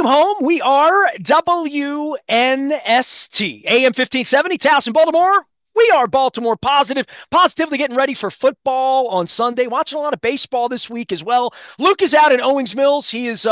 Welcome home. We are WNST, AM 1570, Towson, Baltimore. We are Baltimore positively getting ready for football on Sunday. Watching a lot of baseball this week as well. Luke is out in Owings Mills.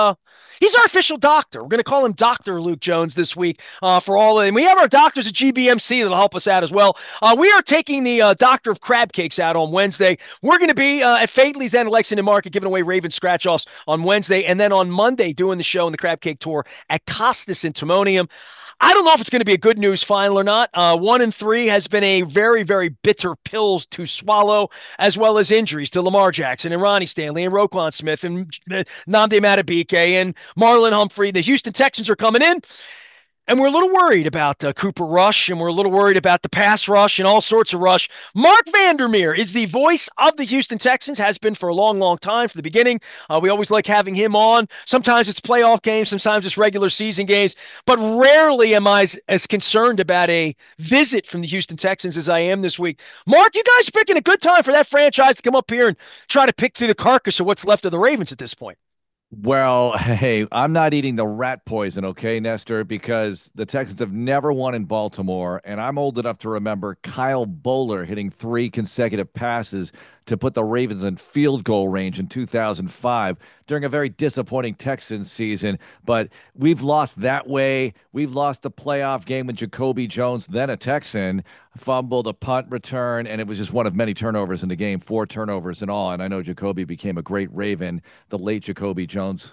He's our official doctor. We're going to call him Dr. Luke Jones this week for all of them. We have our doctors at GBMC that'll help us out as well. We are taking the Doctor of Crab Cakes out on Wednesday. We're going to be at Faidley's and Lexington Market giving away Raven scratch-offs on Wednesday, and then on Monday doing the show and the Crab Cake Tour at Costas in Timonium. I don't know if it's going to be a good news final or not. 1-3 has been a very, very bitter pill to swallow, as well as injuries to Lamar Jackson and Ronnie Stanley and Roquan Smith and Nnamdi Madubuike and Marlon Humphrey. The Houston Texans are coming in. And we're a little worried about Cooper Rush, and we're a little worried about the pass rush and all sorts of rush. Mark Vandermeer is the voice of the Houston Texans, has been for a long, long time from the beginning. We always like having him on. Sometimes it's playoff games, sometimes it's regular season games, but rarely am I as concerned about a visit from the Houston Texans as I am this week. Mark, you guys picking a good time for that franchise to come up here and try to pick through the carcass of what's left of the Ravens at this point. Well, hey, I'm not eating the rat poison, okay, Nestor, because the Texans have never won in Baltimore, and I'm old enough to remember Kyle Bowler hitting three consecutive passes to put the Ravens in field goal range in 2005 during a very disappointing Texans season. But we've lost that way. We've lost the playoff game when Jacoby Jones, then a Texan, fumbled a punt return, and it was just one of many turnovers in the game, four turnovers in all. And I know Jacoby became a great Raven, the late Jacoby Jones.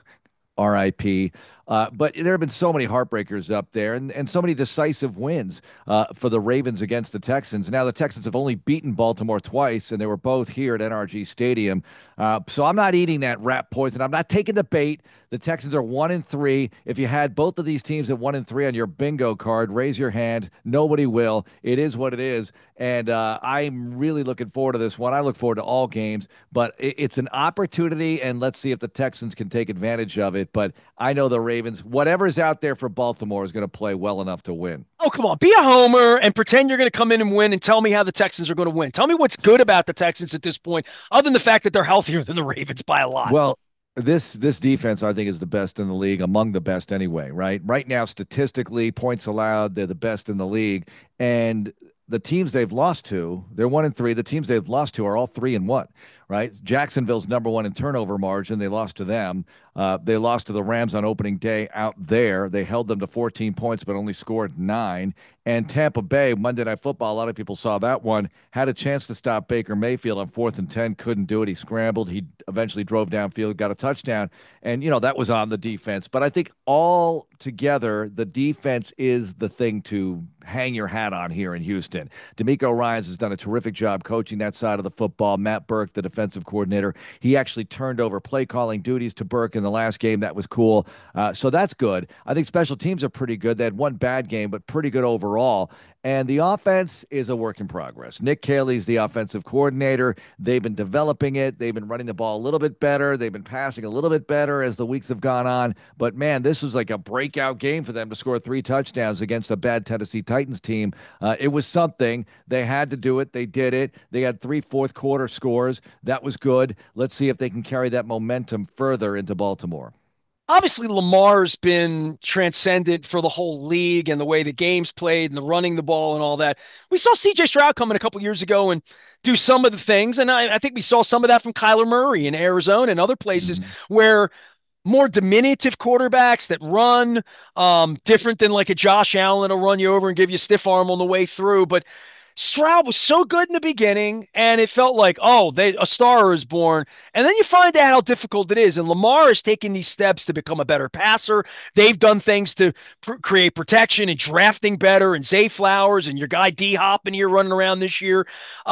RIP. But there have been so many heartbreakers up there and so many decisive wins for the Ravens against the Texans. Now, the Texans have only beaten Baltimore twice, and they were both here at NRG Stadium. So I'm not eating that rat poison. I'm not taking the bait. The Texans are 1-3. If you had both of these teams at 1-3 on your bingo card, raise your hand. Nobody will. It is what it is. And I'm really looking forward to this one. I look forward to all games, but it's an opportunity, and let's see if the Texans can take advantage of it. But I know the Ravens, whatever's out there for Baltimore, is going to play well enough to win. Oh, come on. Be a homer and pretend you're going to come in and win and tell me how the Texans are going to win. Tell me what's good about the Texans at this point, other than the fact that they're healthier than the Ravens by a lot. Well, this defense I think is the best in the league, among the best anyway, right? Right now, statistically, points allowed, they're the best in the league. And the teams they've lost to, they're 1-3. The teams they've lost to are all 3-1, right? Jacksonville's number one in turnover margin. They lost to them. They lost to the Rams on opening day out there. They held them to 14 points, but only scored 9. And Tampa Bay, Monday Night Football, a lot of people saw that one, had a chance to stop Baker Mayfield on 4th and 10, couldn't do it. He scrambled. He eventually drove downfield, got a touchdown. And, that was on the defense. But I think all together, the defense is the thing to hang your hat on here in Houston. DeMeco Ryans has done a terrific job coaching that side of the football. Matt Burke, the defensive coordinator, he actually turned over play calling duties to Burke in the last game. That was cool. So that's good. I think special teams are pretty good. They had one bad game, but pretty good overall. And the offense is a work in progress. Nick Caley's the offensive coordinator. They've been developing it. They've been running the ball a little bit better. They've been passing a little bit better as the weeks have gone on. But man, this was like a breakout game for them to score 3 touchdowns against a bad Tennessee Titans team. It was something. They had to do it. They did it. They had 3 fourth quarter scores. That was good. Let's see if they can carry that momentum further into Baltimore. Obviously, Lamar's been transcendent for the whole league and the way the game's played and the running the ball and all that. We saw CJ Stroud come in a couple years ago and do some of the things. And I think we saw some of that from Kyler Murray in Arizona and other places Mhm. where more diminutive quarterbacks that run different than like a Josh Allen will run you over and give you a stiff arm on the way through. But Stroud was so good in the beginning, and it felt like, oh, a star is born. And then you find out how difficult it is. And Lamar is taking these steps to become a better passer. They've done things to create protection and drafting better, and Zay Flowers and your guy D Hop and you're running around this year.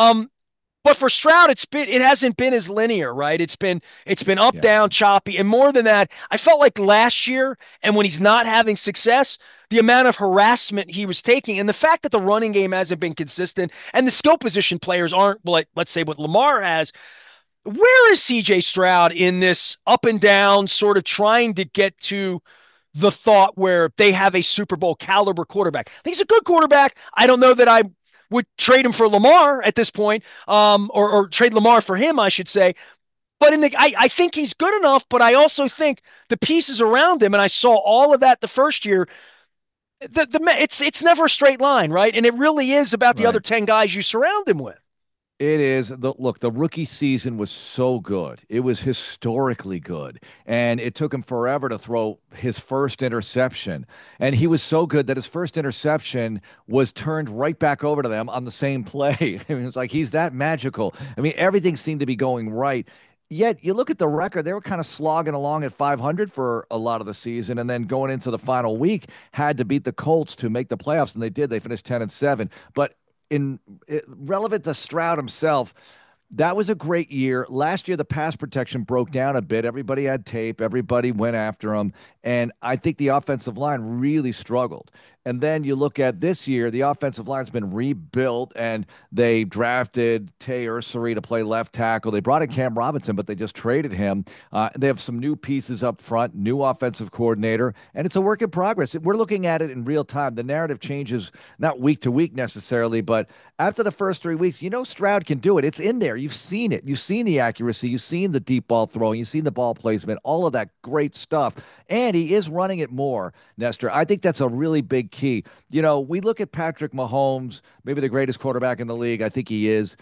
But for Stroud, it hasn't been as linear, right? It's been up, Yeah. down, choppy, and more than that, I felt like last year, and when he's not having success, the amount of harassment he was taking, and the fact that the running game hasn't been consistent, and the skill position players aren't like, let's say, what Lamar has. Where is C.J. Stroud in this up and down, sort of trying to get to the thought where they have a Super Bowl caliber quarterback? I think he's a good quarterback. I don't know that I would trade him for Lamar at this point, or trade Lamar for him, I should say. But I think he's good enough, but I also think the pieces around him, and I saw all of that the first year. It's never a straight line, right? And it really is about the other Right. 10 guys you surround him with. It is look, the rookie season was so good. It was historically good. And it took him forever to throw his first interception. And he was so good that his first interception was turned right back over to them on the same play. I mean, it's like he's that magical. I mean, everything seemed to be going right. Yet you look at the record, they were kind of slogging along at 500 for a lot of the season, and then going into the final week, had to beat the Colts to make the playoffs, and they did. They finished 10-7. But in relevant to Stroud himself, that was a great year. Last year, the pass protection broke down a bit. Everybody had tape. Everybody went after him. And I think the offensive line really struggled. And then you look at this year, the offensive line's been rebuilt, and they drafted Tay Ursary to play left tackle. They brought in Cam Robinson, but they just traded him. They have some new pieces up front, new offensive coordinator, and it's a work in progress. We're looking at it in real time. The narrative changes not week to week necessarily, but after the first 3 weeks, you know Stroud can do it. It's in there. You've seen it. You've seen the accuracy. You've seen the deep ball throwing. You've seen the ball placement, all of that great stuff. And he is running it more, Nestor. I think that's a really big key. You know, we look at Patrick Mahomes, maybe the greatest quarterback in the league. I think he is.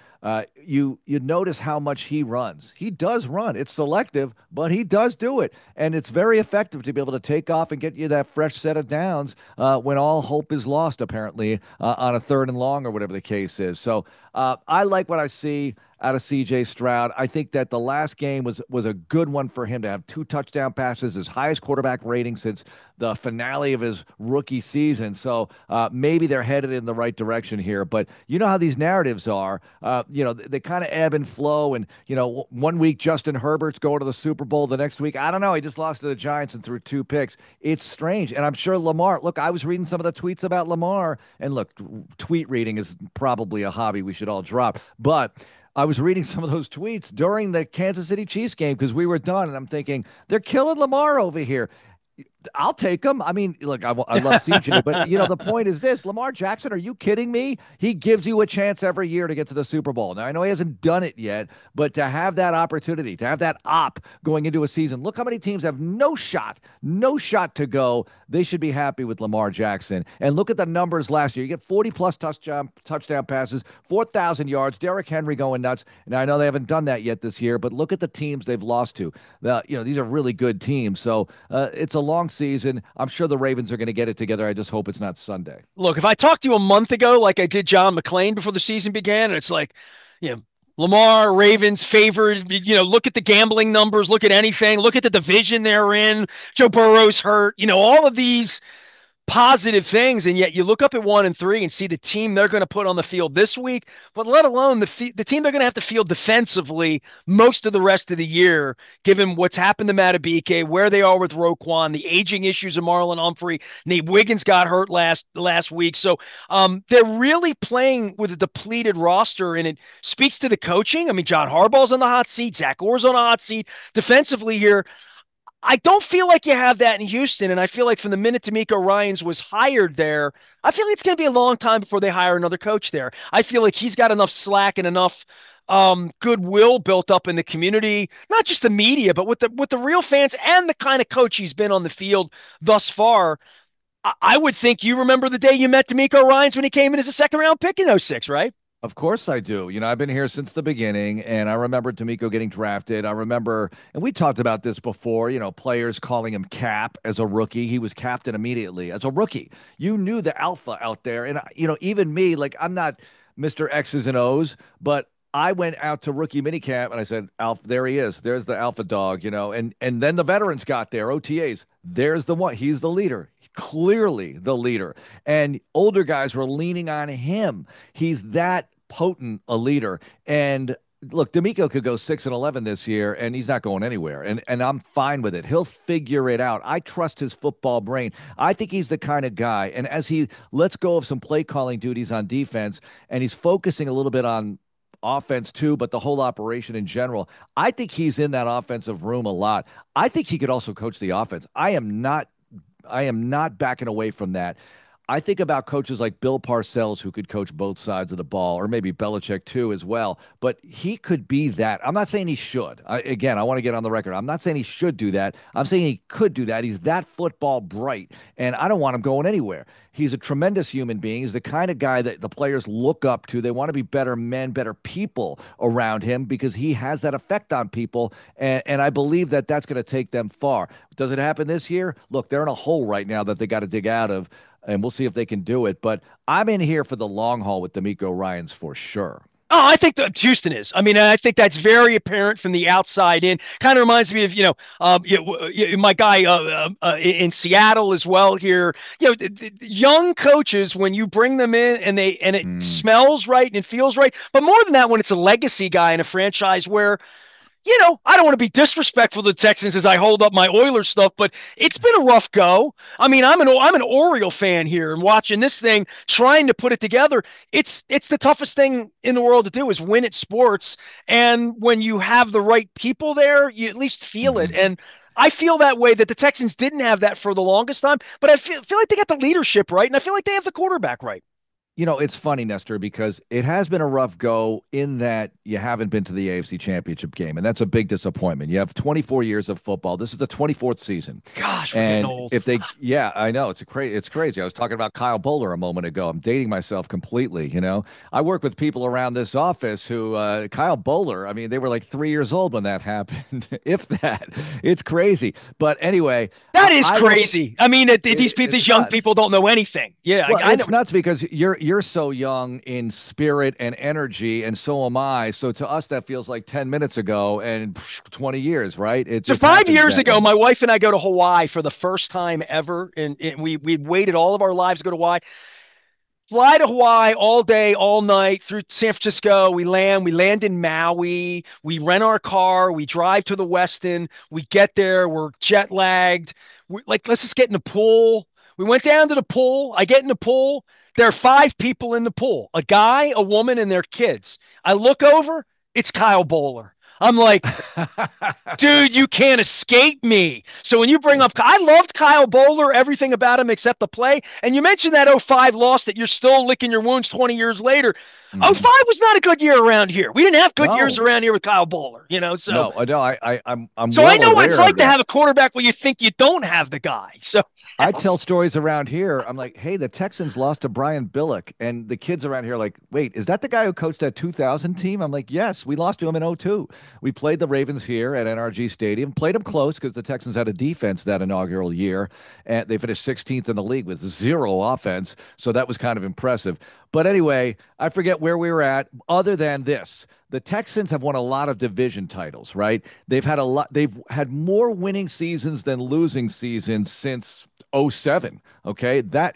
You notice how much he runs. He does run. It's selective, but he does do it, and it's very effective to be able to take off and get you that fresh set of downs when all hope is lost. Apparently, on a third and long or whatever the case is. So I like what I see out of C.J. Stroud. I think that the last game was a good one for him to have 2 touchdown passes, his highest quarterback rating since the finale of his rookie season. So maybe they're headed in the right direction here. But you know how these narratives are. They kind of ebb and flow. And, one week Justin Herbert's going to the Super Bowl. The next week, I don't know. He just lost to the Giants and threw 2 picks. It's strange. And I'm sure Lamar, look, I was reading some of the tweets about Lamar. And look, tweet reading is probably a hobby we should all drop. But I was reading some of those tweets during the Kansas City Chiefs game because we were done, and I'm thinking they're killing Lamar over here. I'll take him. I mean, look, I love CJ, but the point is this: Lamar Jackson, are you kidding me? He gives you a chance every year to get to the Super Bowl. Now, I know he hasn't done it yet, but to have that opportunity, to have that op going into a season, look how many teams have no shot to go. They should be happy with Lamar Jackson. And look at the numbers last year. You get 40 plus touchdown passes, 4,000 yards. Derrick Henry going nuts. And I know they haven't done that yet this year, but look at the teams they've lost to. These are really good teams. So it's a long season. I'm sure the Ravens are going to get it together. I just hope it's not Sunday. Look, if I talked to you a month ago, like I did John McClain before the season began, and it's like, Lamar, Ravens favored, look at the gambling numbers, look at anything, look at the division they're in. Joe Burrow's hurt, all of these positive things, and yet you look up at 1 and 3 and see the team they're going to put on the field this week, but let alone the team they're going to have to field defensively most of the rest of the year, given what's happened to Matabike, where they are with Roquan, the aging issues of Marlon Humphrey. Nate Wiggins got hurt last week, so they're really playing with a depleted roster, and it speaks to the coaching. I mean, John Harbaugh's on the hot seat, Zach Orr's on the hot seat defensively here. I don't feel like you have that in Houston, and I feel like from the minute D'Amico Ryans was hired there, I feel like it's going to be a long time before they hire another coach there. I feel like he's got enough slack and enough goodwill built up in the community, not just the media, but with the real fans and the kind of coach he's been on the field thus far. I would think you remember the day you met D'Amico Ryans when he came in as a second round pick in '06, right? Of course I do. I've been here since the beginning, and I remember D'Amico getting drafted. I remember, and we talked about this before, players calling him Cap as a rookie. He was captain immediately as a rookie. You knew the alpha out there. And, even me, like, I'm not Mr. X's and O's, but I went out to rookie minicamp and I said, Alpha, there he is. There's the alpha dog, and then the veterans got there, OTAs. There's the one. He's the leader. Clearly the leader. And older guys were leaning on him. He's that potent a leader. And look, D'Amico could go 6-11 this year, and he's not going anywhere. And I'm fine with it. He'll figure it out. I trust his football brain. I think he's the kind of guy. And as he lets go of some play calling duties on defense, and he's focusing a little bit on offense too, but the whole operation in general, I think he's in that offensive room a lot. I think he could also coach the offense. I am not backing away from that. I think about coaches like Bill Parcells who could coach both sides of the ball, or maybe Belichick too as well. But he could be that. I'm not saying he should. Again, I want to get on the record. I'm not saying he should do that. I'm saying he could do that. He's that football bright, and I don't want him going anywhere. He's a tremendous human being. He's the kind of guy that the players look up to. They want to be better men, better people around him because he has that effect on people. And I believe that that's going to take them far. Does it happen this year? Look, they're in a hole right now that they got to dig out of, and we'll see if they can do it. But I'm in here for the long haul with D'Amico Ryans for sure. Oh, I think that Houston is. I mean, I think that's very apparent from the outside in. Kind of reminds me of, my guy in Seattle as well here. Young coaches, when you bring them in and it Mm. smells right and it feels right. But more than that, when it's a legacy guy in a franchise where I don't want to be disrespectful to the Texans as I hold up my Oilers stuff, but it's been a rough go. I mean, I'm an Oriole fan here and watching this thing, trying to put it together. It's the toughest thing in the world to do is win at sports. And when you have the right people there, you at least feel it. Mhm. And I feel that way that the Texans didn't have that for the longest time, but I feel like they got the leadership right, and I feel like they have the quarterback right. It's funny, Nestor, because it has been a rough go in that you haven't been to the AFC Championship game, and that's a big disappointment. You have 24 years of football. This is the 24th season. Gosh, we're getting And old. if they, yeah, I know it's crazy. I was talking about Kyle Bowler a moment ago. I'm dating myself completely. I work with people around this office who, Kyle Bowler, I mean, they were like 3 years old when that happened, if that. It's crazy. But anyway, That is I will, crazy. I mean, these it's young people nuts. don't know anything. Yeah, Well, I know. it's nuts because you're so young in spirit and energy, and so am I. So to us, that feels like 10 minutes ago and 20 years, right? It So just five happens years that ago, way. my wife and I go to Hawaii for the first time ever, and we'd waited all of our lives to go to Hawaii. Fly to Hawaii all day, all night through San Francisco. We land in Maui. We rent our car. We drive to the Westin. We get there. We're jet lagged. Let's just get in the pool. We went down to the pool. I get in the pool. There are five people in the pool, a guy, a woman, and their kids. I look over. It's Kyle Bowler. I'm like, dude, you can't escape me. So when you bring up, I loved Kyle Bowler, everything about him except the play. And you mentioned that '05 loss that you're still licking your wounds 20 years later. Mhm. '05 was not a good year around here. We didn't have good years No, around here with Kyle Bowler. So, no, no. I'm so I well know what it's aware of like to that. have a quarterback where you think you don't have the guy. So, I tell yes. stories around here. I'm like, hey, the Texans lost to Brian Billick. And the kids around here are like, wait, is that the guy who coached that 2000 team? I'm like, yes, we lost to him in '02. We played the Ravens here at NRG Stadium, played them close because the Texans had a defense that inaugural year. And they finished 16th in the league with zero offense. So that was kind of impressive. But anyway, I forget where we were at, other than this. The Texans have won a lot of division titles, right? They've had more winning seasons than losing seasons since '07. Okay.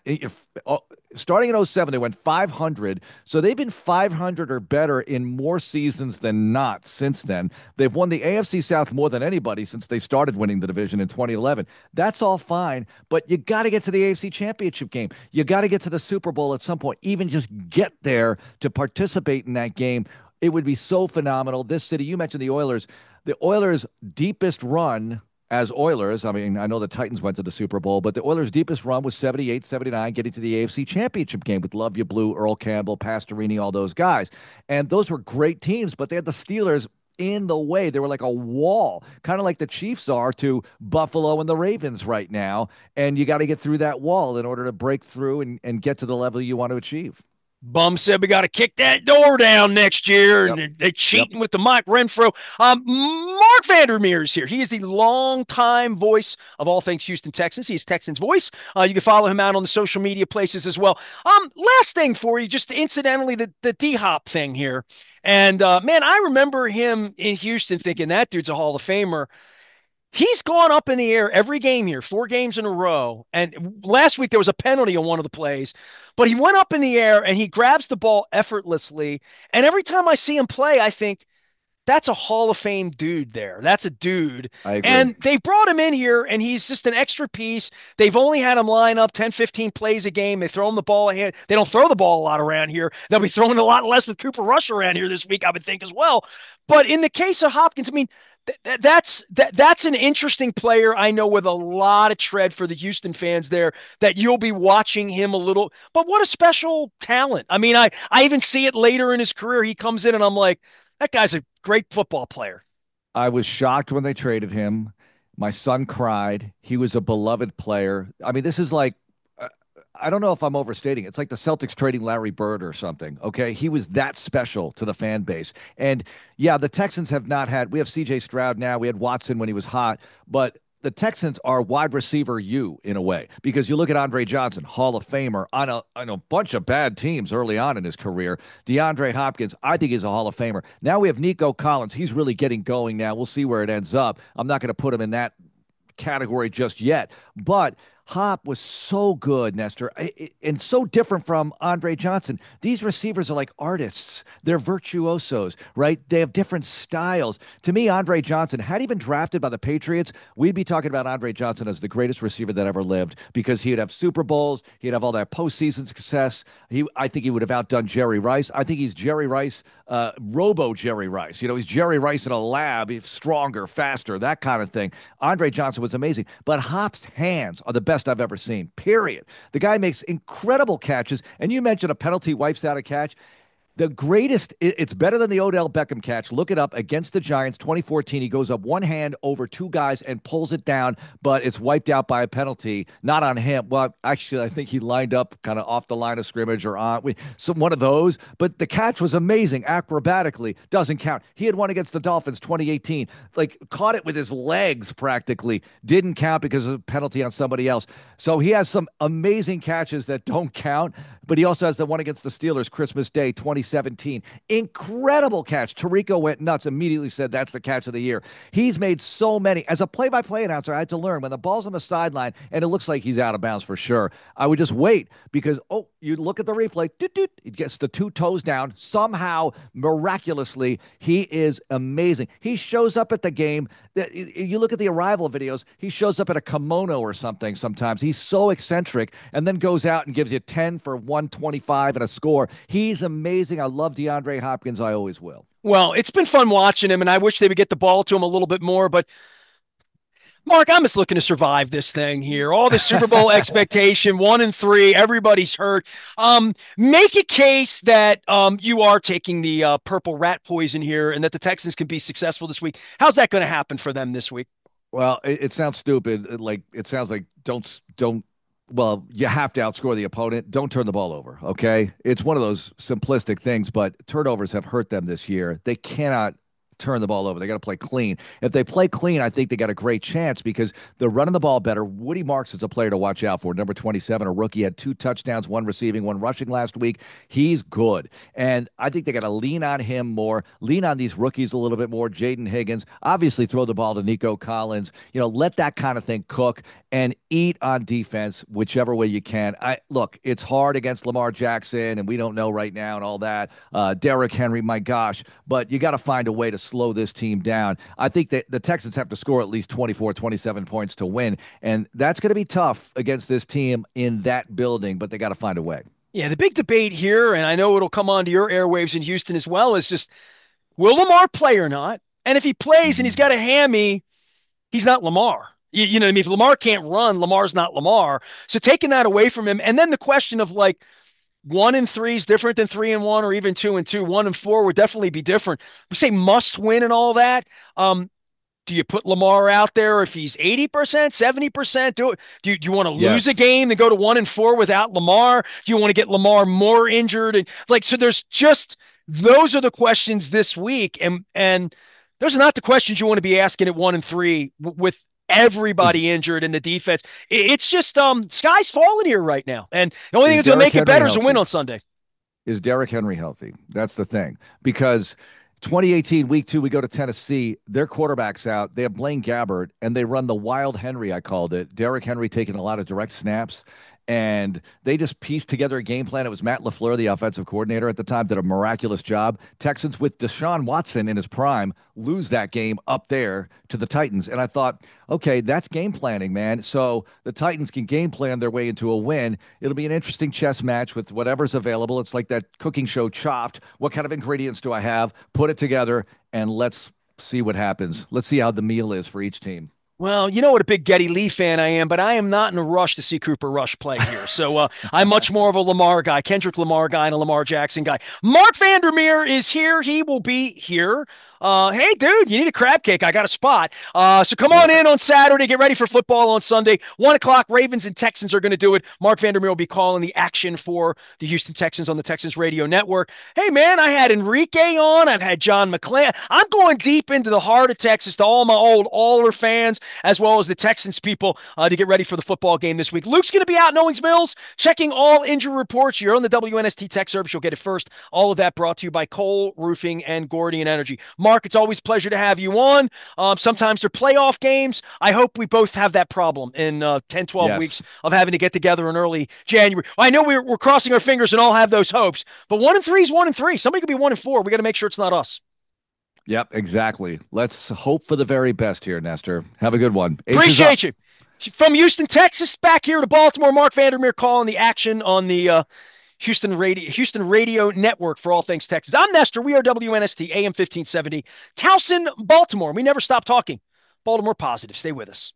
Starting in '07, they went 500. So they've been 500 or better in more seasons than not since then. They've won the AFC South more than anybody since they started winning the division in 2011. That's all fine, but you got to get to the AFC Championship game. You got to get to the Super Bowl at some point, even just get there to participate in that game. It would be so phenomenal. This city, you mentioned the Oilers. The Oilers' deepest run as Oilers, I mean, I know the Titans went to the Super Bowl, but the Oilers' deepest run was 78, 79, getting to the AFC Championship game with Love You Blue, Earl Campbell, Pastorini, all those guys. And those were great teams, but they had the Steelers in the way. They were like a wall, kind of like the Chiefs are to Buffalo and the Ravens right now. And you got to get through that wall in order to break through and get to the level you want to achieve. Bum said we got to kick that door down next year, and Yep. they're Yep. cheating with the Mike Renfro. Mark Vandermeer is here. He is the longtime voice of all things Houston Texans. He is Texans voice. You can follow him out on the social media places as well. Last thing for you, just incidentally, the D Hop thing here. And man, I remember him in Houston thinking that dude's a Hall of Famer. He's gone up in the air every game here, 4 games in a row. And last week there was a penalty on one of the plays, but he went up in the air and he grabs the ball effortlessly. And every time I see him play, I think that's a Hall of Fame dude there. That's a dude. I agree. And they brought him in here and he's just an extra piece. They've only had him line up 10, 15 plays a game. They throw him the ball ahead. They don't throw the ball a lot around here. They'll be throwing a lot less with Cooper Rush around here this week, I would think as well. But in the case of Hopkins, I mean, That's an interesting player. I know with a lot of tread for the Houston fans there that you'll be watching him a little. But what a special talent! I mean, I even see it later in his career. He comes in and I'm like, that guy's a great football player. I was shocked when they traded him. My son cried. He was a beloved player. I mean, this is like, uh, I don't know if I'm overstating. It's like the Celtics trading Larry Bird or something. Okay. He was that special to the fan base. And yeah, the Texans have not had, we have CJ Stroud now. We had Watson when he was hot, but the Texans are wide receiver you in a way because you look at Andre Johnson, Hall of Famer on a bunch of bad teams early on in his career. DeAndre Hopkins, I think he's a Hall of Famer. Now we have Nico Collins. He's really getting going now. We'll see where it ends up. I'm not going to put him in that category just yet, but Hop was so good, Nestor, and so different from Andre Johnson. These receivers are like artists. They're virtuosos, right? They have different styles. To me, Andre Johnson, had he been drafted by the Patriots, we'd be talking about Andre Johnson as the greatest receiver that ever lived because he'd have Super Bowls, he'd have all that postseason success. I think he would have outdone Jerry Rice. I think he's Jerry Rice, Robo Jerry Rice. You know, he's Jerry Rice in a lab, he's stronger, faster, that kind of thing. Andre Johnson was amazing, but Hop's hands are the best I've ever seen, period. The guy makes incredible catches. And you mentioned a penalty wipes out a catch. The greatest, it's better than the Odell Beckham catch. Look it up against the Giants, 2014. He goes up one hand over two guys and pulls it down, but it's wiped out by a penalty, not on him. Well, actually, I think he lined up kind of off the line of scrimmage or on one of those. But the catch was amazing acrobatically. Doesn't count. He had one against the Dolphins, 2018. Like caught it with his legs practically. Didn't count because of a penalty on somebody else. So he has some amazing catches that don't count. But he also has the one against the Steelers Christmas Day 2017. Incredible catch. Tirico went nuts, immediately said that's the catch of the year. He's made so many. As a play-by-play announcer, I had to learn when the ball's on the sideline and it looks like he's out of bounds for sure, I would just wait because, you look at the replay, he gets the two toes down. Somehow, miraculously, he is amazing. He shows up at the game. You look at the arrival videos, he shows up at a kimono or something sometimes. He's so eccentric and then goes out and gives you 10 for 125 and a score. He's amazing. I love DeAndre Hopkins. I always will. Well, it's been fun watching him, and I wish they would get the ball to him a little bit more. But Mark, I'm just looking to survive this thing here. All the Super Bowl expectation, 1-3, everybody's hurt. Make a case that you are taking the purple rat poison here, and that the Texans can be successful this week. How's that going to happen for them this week? Well, it sounds stupid. Like it sounds like don't. Well, you have to outscore the opponent. Don't turn the ball over. Okay, it's one of those simplistic things, but turnovers have hurt them this year. They cannot turn the ball over. They got to play clean. If they play clean, I think they got a great chance because they're running the ball better. Woody Marks is a player to watch out for. Number 27, a rookie, had 2 touchdowns, 1 receiving, 1 rushing last week. He's good. And I think they got to lean on him more, lean on these rookies a little bit more. Jaden Higgins, obviously throw the ball to Nico Collins. Let that kind of thing cook and eat on defense whichever way you can. Look, it's hard against Lamar Jackson, and we don't know right now and all that. Derrick Henry, my gosh, but you got to find a way to slow this team down. I think that the Texans have to score at least 24, 27 points to win, and that's going to be tough against this team in that building, but they got to find a way. Yeah, the big debate here, and I know it'll come onto your airwaves in Houston as well, is just will Lamar play or not? And if he plays and he's got a hammy, he's not Lamar. You know what I mean? If Lamar can't run, Lamar's not Lamar. So taking that away from him, and then the question of like 1-3 is different than 3-1, or even 2-2. 1-4 would definitely be different. We say must win and all that. Do you put Lamar out there if he's 80%, 70%? Do you want to lose a Yes. game and go to 1-4 without Lamar? Do you want to get Lamar more injured? And so there's just those are the questions this week, and those are not the questions you want to be asking at 1-3 with Is everybody injured in the defense. It's just sky's falling here right now, and the only thing is that's going to Derrick make it Henry better is a win healthy? on Sunday. Is Derrick Henry healthy? That's the thing. Because 2018, week 2, we go to Tennessee. Their quarterback's out. They have Blaine Gabbert, and they run the Wild Henry, I called it. Derrick Henry taking a lot of direct snaps. And they just pieced together a game plan. It was Matt LaFleur, the offensive coordinator at the time, did a miraculous job. Texans with Deshaun Watson in his prime lose that game up there to the Titans. And I thought, okay, that's game planning, man. So the Titans can game plan their way into a win. It'll be an interesting chess match with whatever's available. It's like that cooking show Chopped. What kind of ingredients do I have? Put it together and let's see what happens. Let's see how the meal is for each team. Well, you know what a big Geddy Lee fan I am, but I am not in a rush to see Cooper Rush play here. So I'm much more of a Lamar guy, Kendrick Lamar guy, and a Lamar Jackson guy. Mark Vandermeer is here. He will be here. Hey, dude, you need a crab cake. I got a spot. So come on in on Saturday. Get ready for football on Sunday. 1 o'clock, Ravens and Texans are going to do it. Mark Vandermeer will be calling the action for the Houston Texans on the Texans Radio Network. Hey, man, I had Enrique on. I've had John McClain. I'm going deep into the heart of Texas to all my old Aller fans, as well as the Texans people, to get ready for the football game this week. Luke's going to be out in Owings Mills, checking all injury reports. You're on the WNST Tech Service. You'll get it first. All of that brought to you by Cole Roofing and Gordian Energy. Mark, it's always a pleasure to have you on. Sometimes they're playoff games. I hope we both have that problem in 10, 12 Yes. weeks of having to get together in early January. I know we're crossing our fingers and all have those hopes, but 1-3 is 1-3. Somebody could be 1-4. We got to make sure it's not us. Yep, exactly. Let's hope for the very best here, Nestor. Have a good one. H is up. Appreciate you. From Houston, Texas, back here to Baltimore, Mark Vandermeer calling the action on the Houston Radio Network for all things Texas. I'm Nestor. We are WNST AM 1570, Towson, Baltimore. We never stop talking. Baltimore positive. Stay with us.